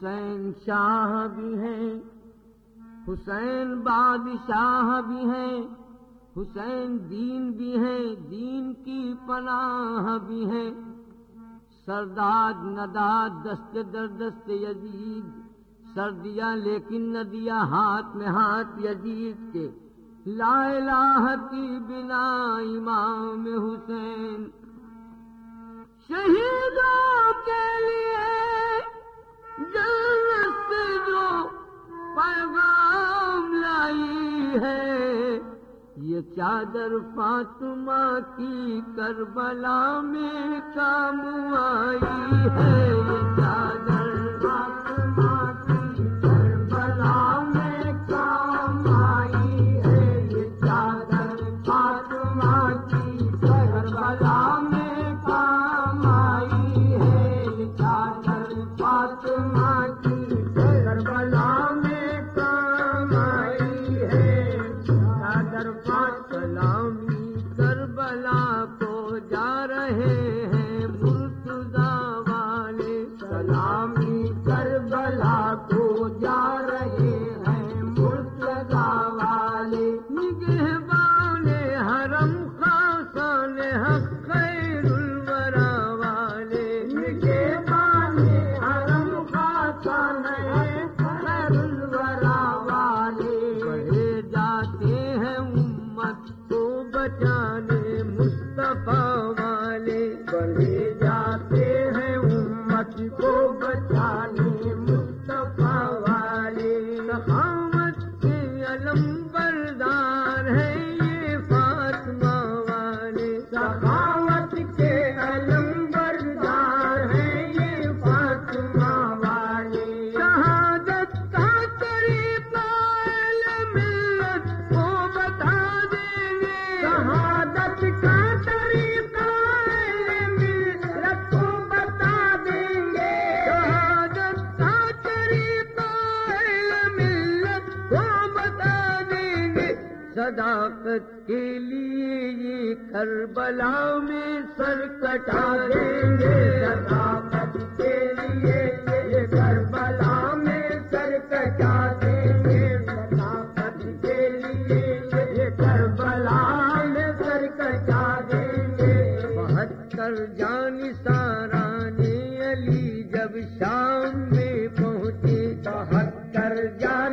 حسین شاہ بھی ہیں، حسین بادشاہ بھی ہیں، حسین دین بھی ہیں، دین کی پناہ بھی ہیں، سرداد نداد دست در دست یزید، سر دیا لیکن نہ دیا ہاتھ میں ہاتھ یزید کے، لا الہ کی بنا امام حسین، شہیدوں کے لیے جنت سے جو پیغام لائی ہے، یہ چادر فاطمہ کی کربلا میں کام آئی ہے، یہ چادر فاطمہ کی کربلا میں کام آئی ہے، یہ چادر فاطمہ کی کربلا میں کام آئی ہے، یہ چادر فاطمہ کی کربلا میں کام آئی ہے، چادر سلامی کربلا کو جا رہے ہیں مرتضیٰ والے، سلامی کربلا کو جا رہے ہیں مرتضیٰ والے، نگہبان حرم خاصان حق خیر الورا والے، نگہبان حرم خاصان حق خیر الورا والے، پڑھے جاتے ہیں امت کو بچانے مصطفیٰ والے، پڑھے جاتے ہیں امت کو بچانے مصطفیٰ والے، سخاوت کے علم بردار ہیں یہ فاطمہ والے، سخاوت کے علم بردار ہیں یہ فاطمہ والے، شہادت کا طریقہ علم ملت کو بتا دیں گے، شہادت کا طریقہ علم ملت کو بتا دیں گے، شہادت کا طریقہ علم ملت کو بتا دیں گے، صداقت کے لیے یہ کربلا میں سر کٹا دیں گے، صداقت کے لیے یہ کربلا میں سر کٹا دیں گے، صداقت کے لیے یہ کربلا میں سر کٹا دیں گے، 72 جانثاران علی جب شام میں پہنچے، 72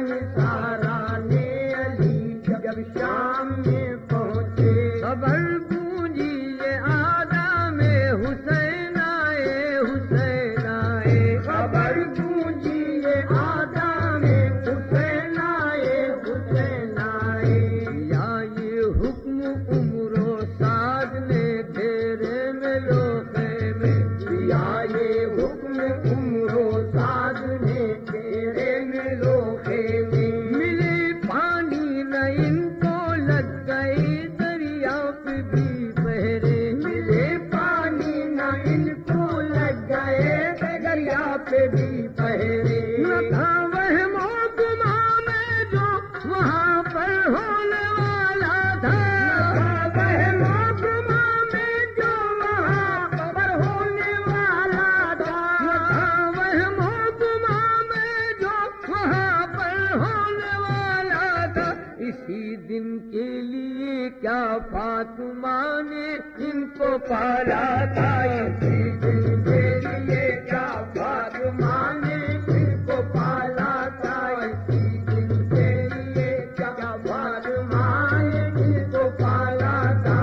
جانثاران علی جب شام میں پہنچے، خبر گونجی یہ آدم حسین آئے، حسین آئے، خبر گونجی یہ آدم حسین آئے، حسین آئے، یا یہ حکم عمر و سعد نے تیرے میں لوخے میں، یا یہ حکم عمر و سعد نے تیرے میں لوخے میں، ملے پانی نہ ان کو لگ گئے دریا پہ بھی بہرے، ملے پانی نہ ان کو لگ گئے دریا پہ بھی بہرے، نہ تھا وہم و گماں میں جو وہاں پر ہونے والا تھا، نہ تھا وہم و گماں میں جو وہاں پر ہونے والا تھا، نہ تھا وہم و گماں میں جو وہاں پر ہونے والا تھا، اسی دن کے لیے کیا فاطمہ نے ان کو پالا تھا، اسی دن کے لیے کیا فاطمہ نے ان کو پالا تھا، اسی دن کے لیے کیا فاطمہ نے ان کو پالا تھا،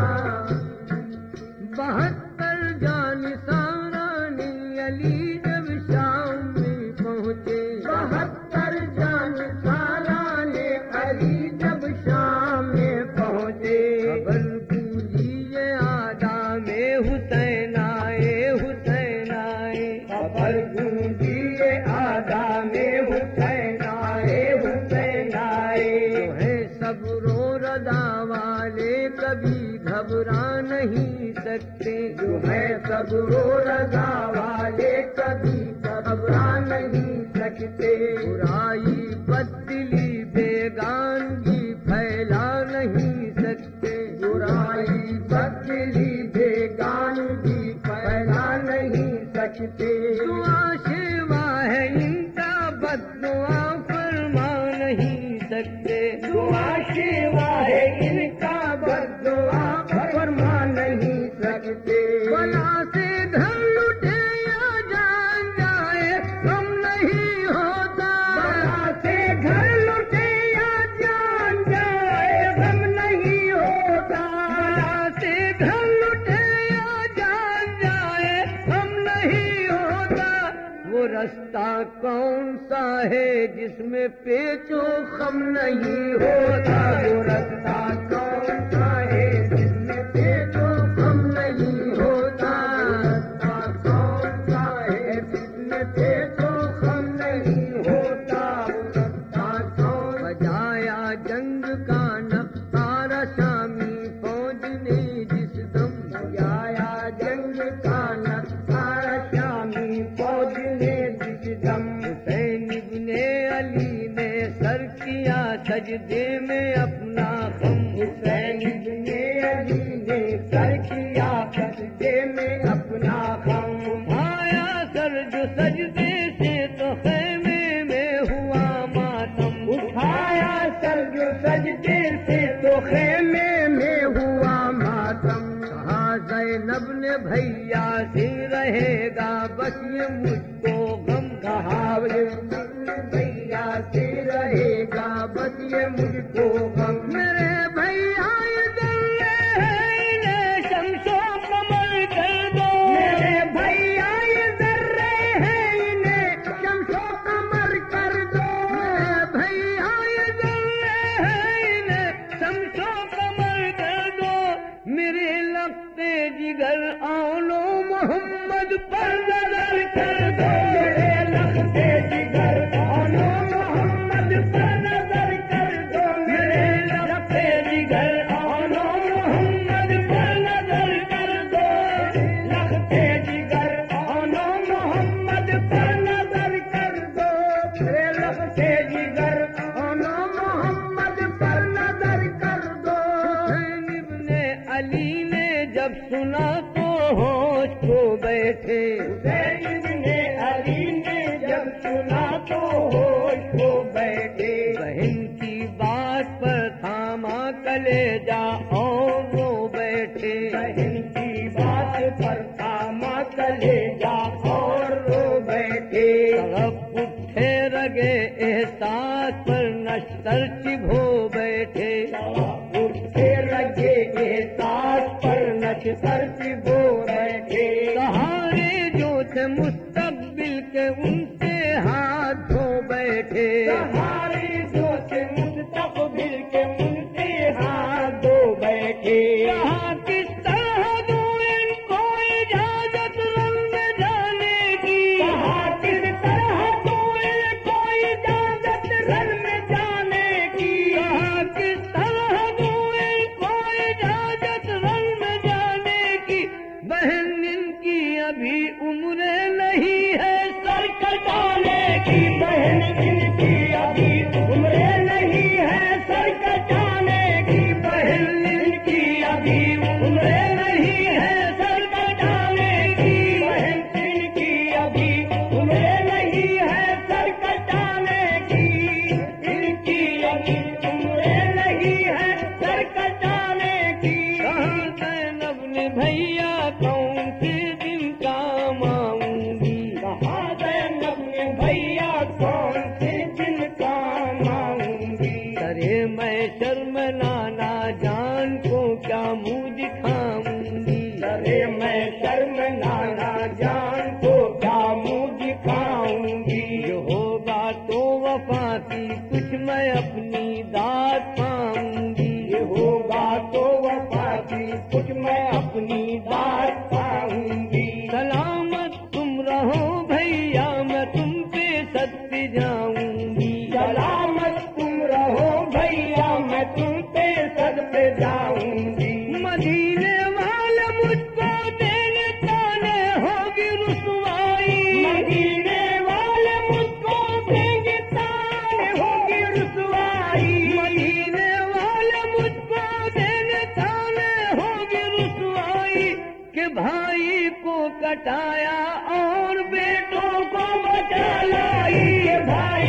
72 جانثاران علی جب شام میں پہنچے، 72 جانثاران علی جب شام میں پہنچے، خبر گونجی یہ آدم حسین آئے، حسین آئے، خبر گونجی یہ آدم حسین آئے، حسین آئے، جو ہے صبر و رضا والے کبھی گھبرا نہیں سکتے، جو ہے صبر و رضا والے کبھی گھبرا نہیں سکتے، برائی بدلی بیگانگی پھیلا نہیں سکتے، برائی بدلی بیگانگی پھیلا نہیں سکتے، دعا شیوا ہے ان کا بد دعا فرما نہیں سکتے، دعا شیوا ہے ان کا بد دعا فرما نہیں سکتے، بلا سے گھر لٹے یا جان جائے غم نہیں ہوتا، بلا سے گھر لٹے یا جان جائے غم نہیں ہوتا، بلا سے گھر لٹے یا جان جائے غم نہیں ہوتا، وہ رستہ کون سا ہے جس میں پیچ و خم نہیں ہوتا، وہ رستہ کون سا ہے جس میں پیچ و خم نہیں ہوتا، رستہ کون سا ہے جس میں پیچ و خم نہیں ہوتا، رستہ کون بجایا جنگ کا نقارہ شامی فوج نے جس دم، بجایا جنگ کا نقارہ شامی فوج نے جس دم، حسین ابن علی نے سر کیا سجدے میں اپنا خم، حسین ابن علی نے سر کیا سجدے میں اپنا خم، اٹھایا سر جو سجدے سے تو خیمے میں ہوا ماتم، اٹھایا سر جو سجدے سے تو خیمے میں ہوا ماتم، کہا زینب نے بھیا سے رہے گا بس یہ مجھ کو غم، کہا بھیا سے رہے گا بس یہ مجھ کو غم، میرے بھیا ادھر انہیں شمس و قمر کر دو، میرے بھیا یہ ذرے ہیں انہیں شمس و قمر کر دو، میرے بھیا ادھر انہیں شمس و قمر کر دو، میرے لگتے جگر آنو محمد پر نظر کر دو، میرے لختے جگر آنو محمد پر نظر کر دو، میرے لختے جگر آنو محمد پر نظر کر دو، لختے جگر آنو محمد پر نظر کر دو، میرے لختے جگر آنو محمد پر نظر کر دو، حسین ابن علی نے جب سنا تو ہوش کھو بیٹھے، حسین ابن علی نے جب سنا تو ہوش کھو بیٹھے، بہن کی بات پر تھاما کلیجا اور رو بیٹھے، بہن کی بات پر تھاما کلیجا اور رو بیٹھے، تڑپ اٹھے رگے احساس پر نشتر چبھو بیٹھے، اٹھے لگے احساس پر نشتر چبھو بیٹھے، سہارے جو تھے مستقبل کے ان سے ہاتھ دھو بیٹھے، ہماری جو سے مستقبل کے ان سے ہاتھ دھو بیٹھے، کہاں کس طرح دوں ان کو اجازت رنگ میں جانے کی، کہاں کس طرح دوں ان کو اجازت رن میں جانے کی، کہاں کس طرح دوں ان کو اجازت رنگ میں جانے کی، بہن ان کی ابھی عمر نہیں ہے سر کٹانے کی، بہن ان کی ابھی عمر نہیں ہے سر کٹانے کی، بہن ان کی ابھی عمر نہیں ہے سر کٹانے کی، بہن ان کی ابھی عمر نہیں ہے سر کٹانے کی، ان کی ابھی عمر نہیں ہے سر کٹانے کی، کہاں زینب نے بھیا کون سے دن کام آؤں گی، کہاں زینب نے بھیا کون سے دن کام آؤں گی، کرے میں شرم لانا جان کو کیا منہ دکھاؤں گی، ارے میں شرم لانا جان کو کیا منہ دکھاؤں گی، جو ہوگا تو وفا کی کچھ میں اپنی داد پاؤں گی، یہ ہوگا تو وفا کی کچھ میں اپنی بات پاؤں گی، سلامت تم رہو بھیا میں تم پہ سچ جاؤں گی، سلامت تم رہو بھیا میں تم پہ سد پہ جاؤں گی، مدینے والے مجھ کو دینے تانے ہوگی رسوائی، مدینے والے مجھ کو دیں گے تانے ہوگی رسوائی، مدینے والے مجھ کو دینے تانے ہوگی رسوائی، کہ بھائی کو کٹایا اور بیٹوں کو بچا لائی، بھائی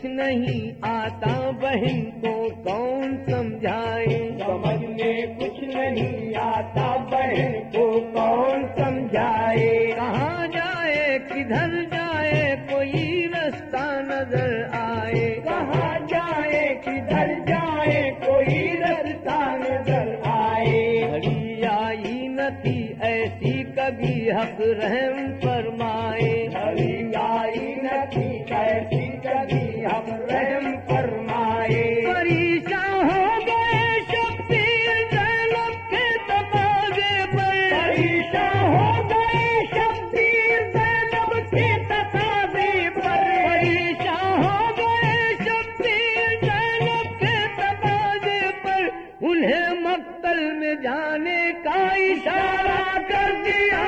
نہیں آتا بہن کو کون سمجھائے، سمجھ میں کچھ نہیں آتا بہن کو کون سمجھائے، کہاں جائے کدھر جائے کوئی رستہ نظر آئے، کہاں جائے کدھر جائے کوئی رستہ نظر آئے، گھڑی آئی نہ تھی ایسی کبھی حق رحم فرمائے، گھڑی آئی نہ تھی ایسی کبھی ہم رحم فرمائے، پریشان ہو گئے شبیر زینب کے تقاضے پر، پریشان ہو گئے شبیر زینب کے تقاضے پر، پریشان ہو گئے شبیر زینب کے تقاضے پر، انہیں مقتل میں جانے کا اشارہ کر دیا،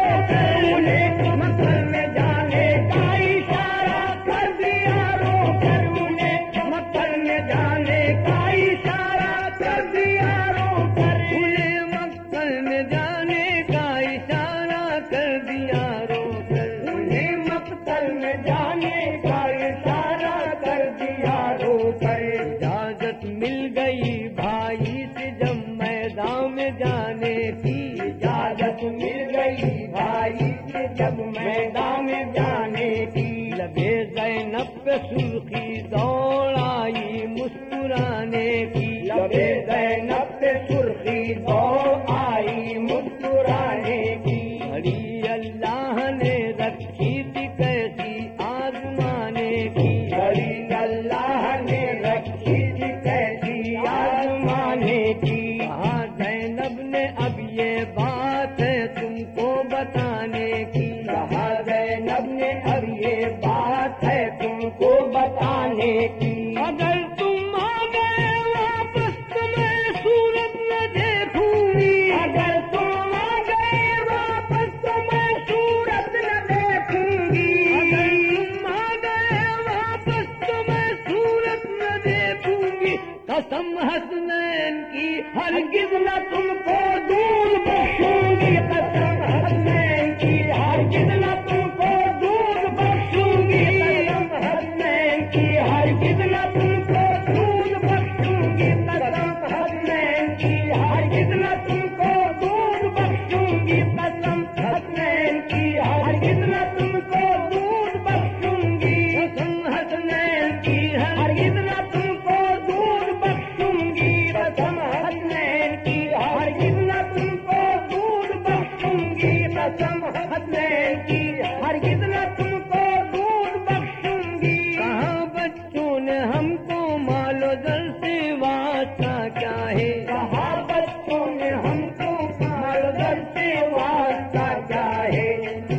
انہیں مقتل میں جانے کا اشارہ کر دیا، رو کر انہیں مقتل میں جانے کا اشارہ کر دیا، رو کر انہیں مقتل میں جانے کا اشارہ کر دیا، رو کر انہیں مقتل میں جانے کا اشارہ کر دیا، رو کر اجازت مل گئی بھائی سے جب میدان میں جانے کی، اجازت مل گئی بھائی سے جب میدان میں جانے کی، لبے زینب پہ سرخی دوڑ آئی مسکرانے کی، لبے زینب پہ سرخی دوڑ آئی مسکرانے کی، گھڑی اللہ نے رکھی تھی کیسی آزمانے کی، گھڑی اللہ نے رکھی تھی کیسی آزمانے کی، کہا زینب نے اب یہ بات ہے تم کو بتانے کی، کہا زینب نے اب یہ بات ہے تم کو بتانے کی، اگر تم آ گئے واپس تو میں صورت نہ دیکھوں گی، اگر تم آ گئے واپس تو میں صورت نہ دیکھوں گی، اگر تم آ گئے واپس تو میں صورت نہ دیکھوں گی، قسم حسنین کی ہرگز نہ تم کو دور بخشوں گی، قسم حسنین کی ہرگز نہ تم کو دور بخشوں گی، قسم حسنین کی ہرگز نہ تم کو دور بخشوں گی، قسم حسنین کی ہرگز نہ تم کو دور بخشوں گی، قسم حسنین کی ہرگز نہ تم کو دور بخشوں گی، قسم حسنین کی ہرگز نہ تم کو دور بخشوں گی، قسم حسنین کی ہرگز نہ تم کو دور بخشوں گی، قسم حسنین کی ہرگز نہ تم کو دور بخشوں گی، کہاں بچوں نے ہم کو مال و زر سے واسطہ کیا ہے، کہا بچوں نے ہم کو مال در سے واسطہ کیا ہے،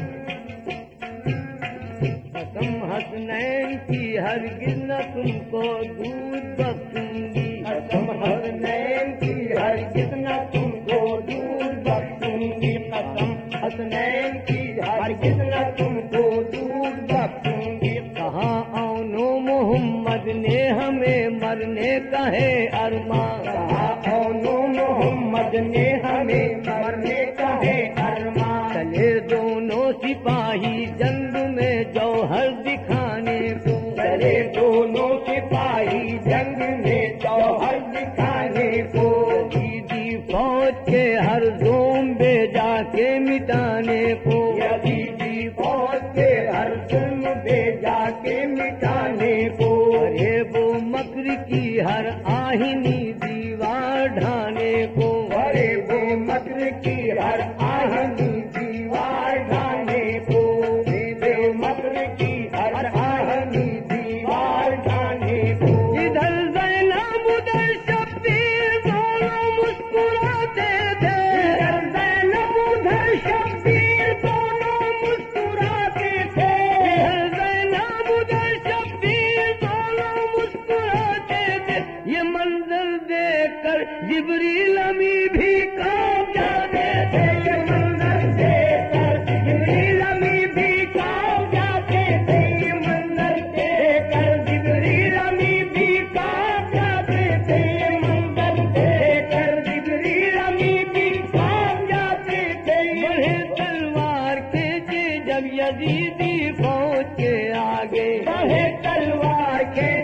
قسم حسنین کی ہرگز نہ تم کو دودھ بخشوں گی، قسم حسنین کی ہرگز نہ تم کو دور بخشوں گی، قسم حسنین کی ہرگز نہ تم کو دور بخشوں گی، کہاں اونو محمد نے ہمیں مرنے کا ہے ارمان، کہا اونو محمد نے ہمیں مرنے کا ہے ارمان، چلے دونوں سپاہی جنگ میں جوہر دکھانے کو، چلے دونوں سپاہی جنگ میں جوہر دکھانے کو، یزیدی فوج کے ہر زوم بے جا کے مٹانے کو، یزیدی فوج کے ہر ظلم بے جا کے مٹانے کو، ارے وہ مکر کی ہر آہنی دیوار ڈھانے کو، بڑے وہ مکر کی ہر آہنی دیوار ڈھانے کو، بے مکر کی ہر آہنی دیوار ڈھانے کو، ادھر زینب ادھر شبیر دونوں مسکراتے تھے، ادھر زینب ادھر شبیر دونوں مسکراتے تھے، ادھر زینب ادھر شبیر دونوں مسکراتے تھے، یہ منظر دیکھ کر جبریل امی بھی کانپ جاتے تھے، یہ منظر دیکھ کر جبریل امی بھی کانپ جاتے تھے، یہ منظر دیکھ کر جبریل امی بھی کانپ جاتے تھے، یہ منظر دیکھ کر جبریل امی بھی کانپ جاتے تھے، بڑے تلوار کھینچے جب یزیدی فوج کے آگے، بڑے تلوار کے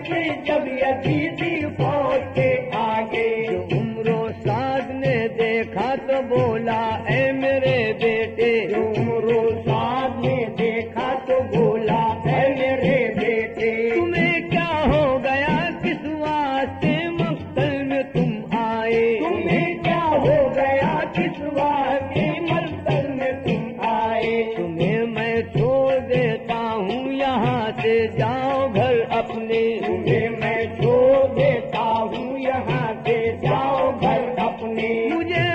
کی جب یزیدی فوج کے آگے عمر و سعد نے دیکھا تو بولا اے میرے بیٹے، عمر و سعد نے دیکھا تو بولا اے میرے بیٹے، تمہیں کیا ہو گیا، کس واسطے مقتل میں تم آئے؟ تمہیں کیا ہو گیا، کس واسطے مقتل میں تم آئے؟ تمہیں میں چھوڑ دیتا ہوں یہاں سے، جاؤ گھر اپنے، تمہیں میں چھوڑ دیتا ہوں یہاں سے، جاؤ گھر اپنے، مجھے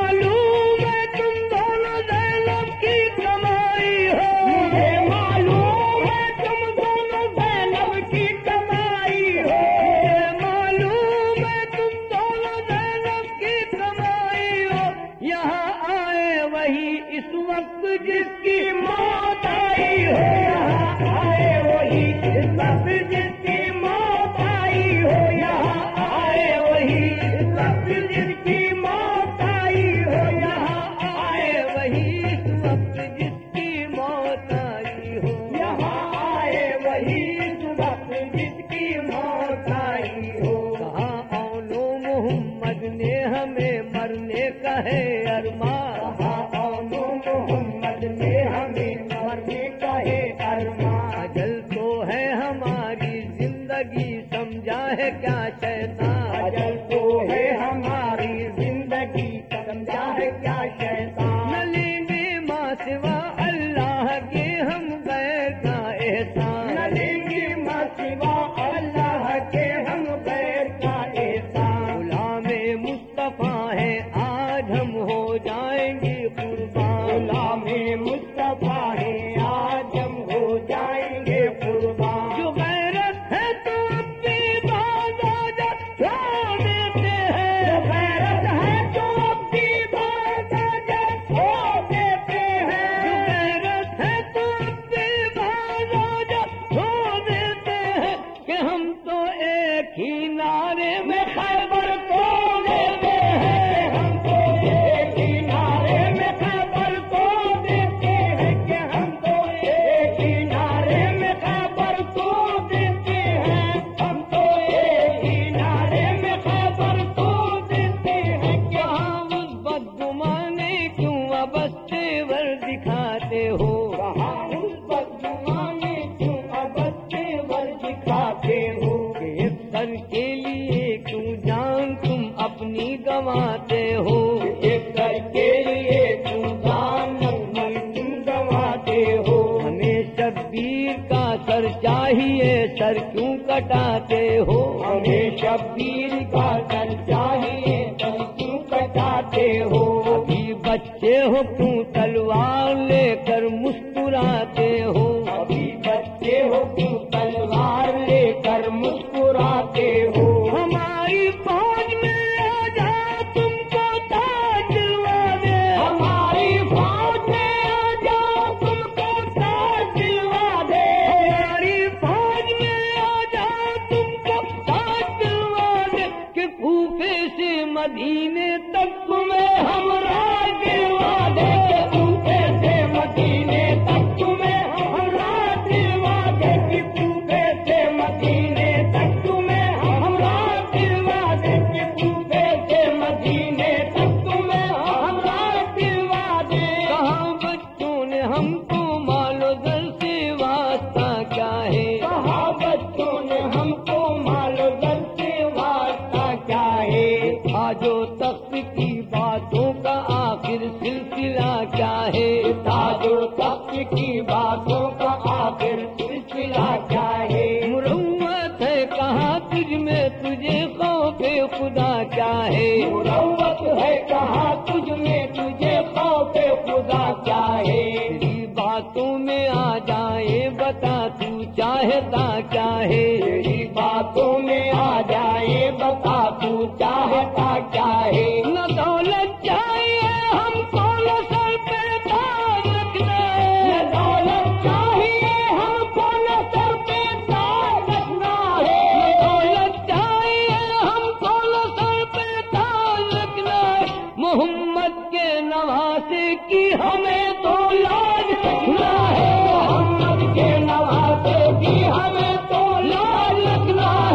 معلوم ہے تم دونوں زینب کی کمائی ہو، مجھے معلوم ہے تم دونوں زینب کی کمائی ہو، مجھے معلوم ہے تم دونوں زینب کی کمائی ہو، یہاں آئے وہی اس وقت جس کی موت آئی ہو، یہاں آئے وہی اس وقت جس کی موت آئی ہو، یہاں آئے وہی اس وقت جس کی موت آئی ہو، یہاں آئے وہی اس وقت جس کی موت آئی ہو، یہاں آئے وہی اس وقت جس کی موت آئی ہو، کہاں اولو محمد نے ہمیں مرنے کا ہے ارمان، کہاں اولو محمد نے ہمیں مرنے کا ہے ارمان، اجل تو ہے ہماری زندگی سمجھا ہے کیا شیطان، اجل تو ہے ہماری زندگی سمجھا ہے کیا شیطان، نہ لیں گے ماں سوا اللہ کے ہم غیر کا احسان، نہ لیں گے ماں سوا اللہ کے ہم غیر کا احسان، غلام مصطفیٰ ہے آج ہم ہو جائیں گے قربان، غلام مصطفیٰ ہے آج ہم ہو جائیں گے قربان، جو غیرت ہے تو اپنی باز آجا چھوڑ دیتے ہیں، جو غیرت ہے تو اپنی بات آجا چھوڑ دیتے ہیں، جو غیرت ہے تو اپنی باز آجا چھوڑ دیتے ہیں، کہ ہم تو ایک ہی نعرے میں خیبر توڑ دیتے ہیں، ہم تو ایک ہی نعرے میں خیبر کو دیتے ہیں، کہ ہم تو ایک ہی نعرے میں خیبر کو دیتے ہیں، ہم تو ایک ہی نعرے میں خیبر کو دیتے ہیں، کہ کہاں اس بدگمانے کیوں ابس تیور دکھاتے ہو، کہاں اس بدگمانے کیوں اب تیور دکھاتے ہو، کہ ایک سر کے لیے کیوں جان تم اپنی گنواتے ہو، ایک کر کے لیے تم جان تم گنواتے ہو، ہمیں شبیر کا سر چاہیے سر کیوں کٹاتے ہو، ہمیں شبیر کا سر چاہیے تم کیوں کٹاتے ہو، ابھی بچے ہو کیوں تلوار لے کر مسکراتے ہو، ابھی بچے ہو کیوں تلوار لے کر مسکراتے ہو، ہماری فوج میں آ جا تم کو تاج دلوا دے، ہماری فوج میں آ جاؤ تم کو تاج دلوا دے، ہماری فوج میں آ جا تم کو تاج دلوا دے، کہ کوفے سے مدینے تک تمہیں ہم راج دلوا دے، کوفے سے مدینے تک تمہیں ہم راج دلوا دے، کہ کوفے سے مدینے تک تمہیں ہم راج دلوا دے، کہ کوفے سے مدینے تک تمہیں ہم راج دلوا دے، کہاں بچوں نے ہم کو مال و زر سے واسطہ کیا ہے، کہاں بچوں نے ہم کو مال و زر سے واسطہ کیا ہے، آج و تخت کی باتوں کا آخر سلسلہ کیا ہے، تاج و تخت کی باتوں کا آخر سلسلہ کیا ہے، مروت ہے کہاں تجھ میں تجھے خوف خدا کیا ہے، مروت ہے کہاں تجھ میں تجھے خوف خدا کیا ہے، تیری باتوں میں آ جائے بتا تو چاہتا کیا ہے، تیری باتوں میں آ جائے بتا تو چاہتا کیا ہے، نہ دولت چاہیے ہم کو نہ سر پہ تاج رکھنا ہے، نہ دولت چاہیے ہم کو نہ سر پہ تاج رکھنا ہے، نہ دولت چاہیے ہم کو نہ سر پہ تاج رکھنا ہے، محمد کے نواسے کی ہمیں تو لاج رکھنا ہے، محمد کے نواسے کی ہمیں تو لاج رکھنا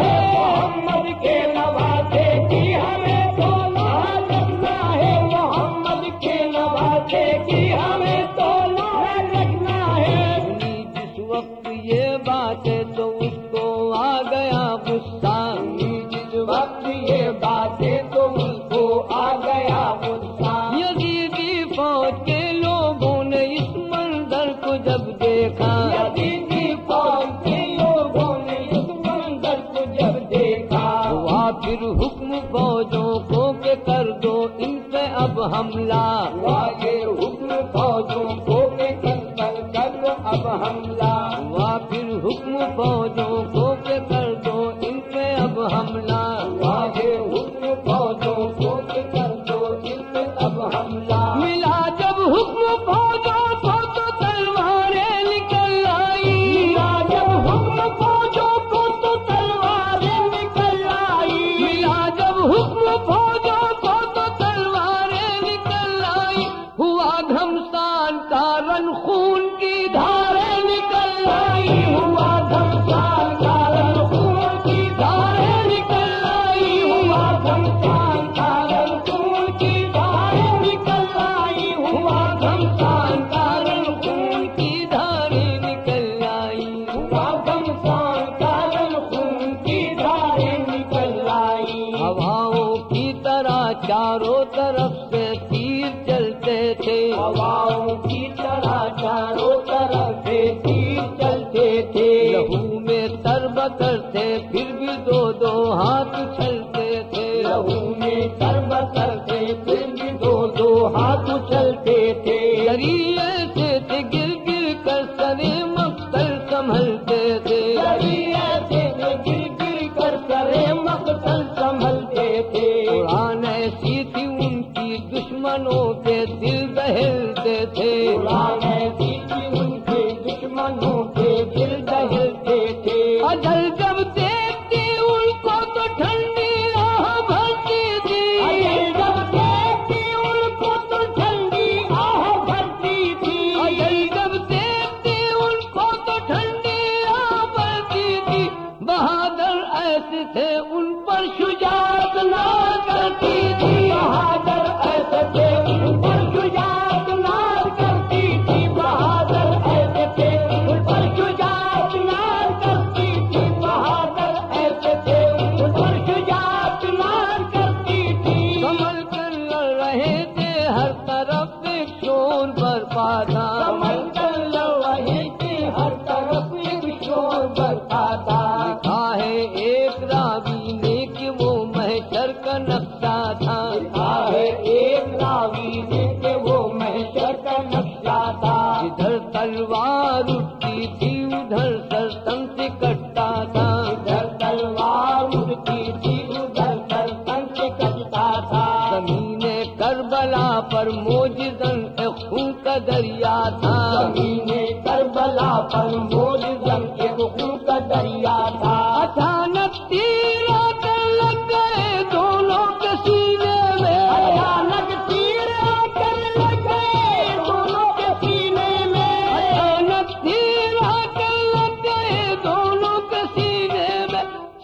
کو جب دیکھا ہوا پھر حکم فوجوں کو کہ کر دو ان پہ اب حملہ، ہوا یہ حکم فوجوں کو کہ کر دو اب حملہ، ہوا پھر حکم فوجوں کو کہ کر دو ان پہ اب حملہ، ہوا یہ حکم فوجوں کو کہ کر دو ان پہ اب حملہ، ملا جب حکم فوجوں کو تو تلواریں نکل آئی، ملا جب حکم فوجوں کو تو تلواریں نکل آئی، ملا جب حکم فوجوں کو تو تلواریں نکل آئی، ہوا گھمسان کا رن خون کی دھاریں نکل آئی، ہوا گھمسان کا رن خون کی دھاریں نکل آئی، ہوا گھمسان کا رن خون کی دھاریں نکل آئی، ہوا گھمسان کا رن خون کی دھاریں نکل آئی، ہوا گھمسان کا رن خون کی دھاریں نکل آئی، ہواؤں کی طرح چاروں طرف سے تیر چلتے تھے، ہواؤں کی طرح چاروں طرف سے تیر چلتے تھے، لہو میں تربتر تھے پھر بھی دو دو ہاتھ چلتے تھے، لہو میں تربتر تھے پھر بھی دو دو ہاتھ چلتے تھے، ذریعے سے تھے گر گر کر سرے مقتل سنبھلتے تھے، ذریعے سے گر گر کر سرے مقتل سنبھلتے تھے، قرآن ایسی تھی ان کی دشمنوں کے دل دہلتے تھے، قرآن ایسی تھی ان کے دشمنوں کے دل دہلتے تھے، اجل جب دیکھتی ان کو تو ٹھنڈی راہ بھرتی تھی، اجل جب دیکھتی ان کو تو ٹھنڈی آہ بھرتی تھی، اجل جب دیکھتی ان کو تو ٹھنڈی راہ بھرتی تھی، بہادر ایسے تھے ان پر شجاعت نہ کرتی تھی، بہادر ایسے تھے ان پر شجاعت ناز کرتی تھی، بہادر ایسے تھے ان پر شجاعت ناز کرتی تھی، بہادر ایسے تھے ان پر شجاعت ناز کرتی تھی، کمل کر لڑ رہے تھے ہر طرف ایک شور برپا تھا، کمل کر لڑ رہے تھے ہر طرف ایک شور برپا تھا، لکھا ہے ایک راوی نے کہ وہ محشر کا نقشہ تھا، لکھا ہے ایک راوی نے کہ وہ محشر کا نقشہ تھا، ادھر تلوار اٹھتی تھی ادھر سرسن سے کٹتا تھا، ادھر تلوار اڑتی تھی ادھر سرسن سے کٹتا تھا، زمین کربلا پر موجزن ایک خون کا دریا تھا، زمین کربلا پر موجزن ایک خون کا دریا تھا، اچانک تیر آ کر لگ گئے دونوں کے سینے میں، اچانک تیر آ کر لگ گئے دونوں کے سینے میں، اچانک تیر آ کر لگ گئے دونوں کے سینے میں،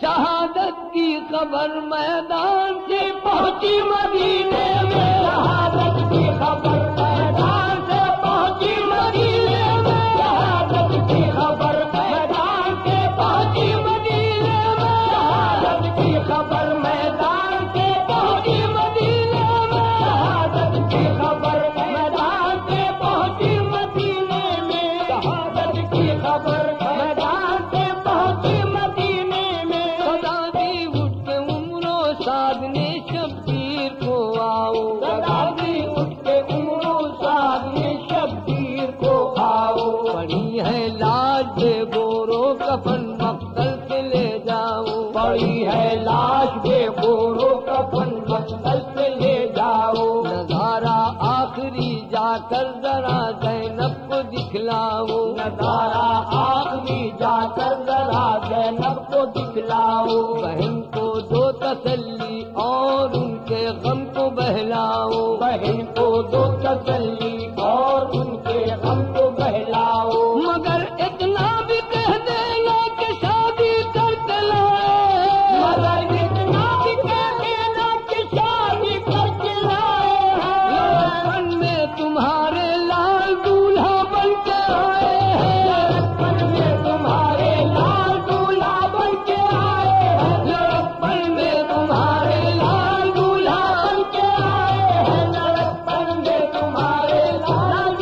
شہادت کی خبر میدان سے پہنچی مدینے میں، شہادت کی خبر میدان سے پہنچی مدینے میں، شہادت کی خبر میدان سے پہنچی مدینے میں، شہادت کی خبر میدان سے پہنچی مدینے میں، شہادت کی خبر میدان سے پہنچی مدینے میں، شہادت کی خبر میدان سے پہنچی مدینے میں، سدا دی اٹھ کے عمر و سعد نے شبیر کو آؤ، سدادی اٹھ کے عمر و سعد نے شبیر کو آؤ، پڑی ہے لاج بے گورو کفن مقتل سے لے جاؤ، پڑی ہے لاش بے گورو کفن مقتل سے لے جاؤ، نظارہ آخری جا کر ذرا زینب کو دکھلاؤ، نظارہ آخری جا کر ذرا زینب کو دکھلاؤ، بہن کو دو تسلی اور ان کے غم کو بہلاؤ، بہن کو دو تسلی اور ان کے غم کو بہلاؤ، مگر اتنا بھی کہہ دینا کہ شادی کر کے لائے، مگر اتنا بھی کہہ دینا کہ شادی کر کے لائے ہیں، لڑکپن میں تمہارے لال دولہا بن کے آئے ہیں، لڑکپن میں تمہارے لال دولہا بن کے آئے ہیں، لڑکپن میں تمہارے لال دولہا بن کے آئے ہیں، لڑکپن میں تمہارے لال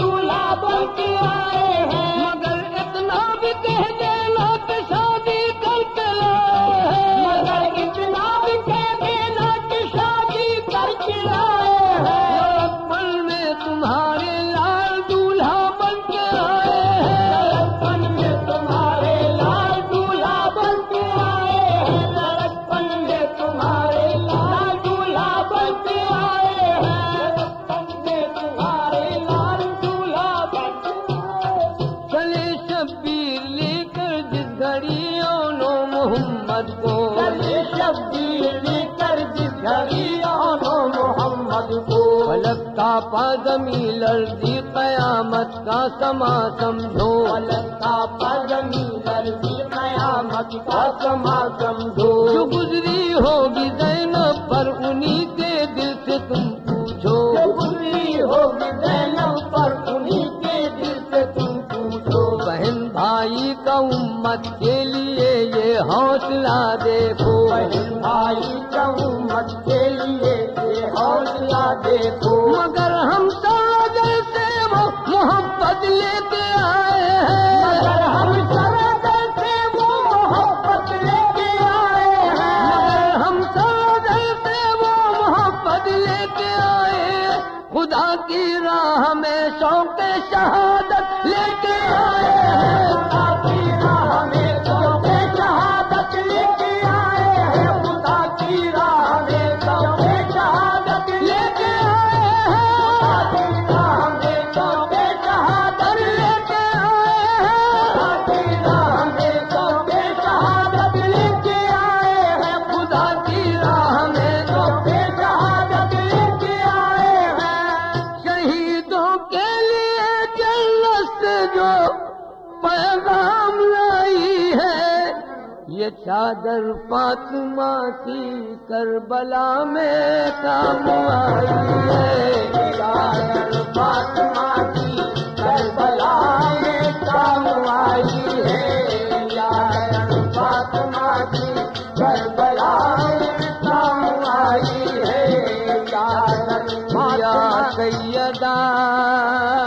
کاپا زمین لرزی قیامت کا سما سمجھو پلک کاپا زمین لرزی قیامت کا سما سمجھو جو گزری ہوگی زینب پر انہی کے دل سے تم پوچھو جو گزری ہوگی زینب پر انہی کے دل سے تم پوچھو بہن بھائی کا امت کے لیے یہ حوصلہ دیکھو بہن بھائی کا امت کے لیے یہ حوصلہ دیکھو مگر ہم سب جیسے وہ محبت لے کے آئے ہیں مگر ہم سب سے وہ محبت لے کے آئے ہیں مگر ہم سب جیسے وہ محبت لے کے آئے خدا کی راہ میں شوق شہادت لے کے آئے ہیں خدا کی راہ میں شوق شہادت لے کے آئے ہیں خدا کی راہ میں شوق شہادت لے کے آئے ہیں خدا کی راہ میں شوق شہادت لے کے آئے ہیں خدا کی راہ میں شوق شہادت لے کے آئے ہیں خدا کی راہ میں شوق شہادت لے کے آئے ہیں شہیدوں کے لیے جنت سے جو پیغام لائی ہے یہ چادر فاطمہ کی کربلا میں کام آئی ہے چادر فاطمہ کی کربلا میں کام آئی ہے چادر فاطمہ کی کربلا میں کام آئی ہے چادر یا فاطمہ سیدہ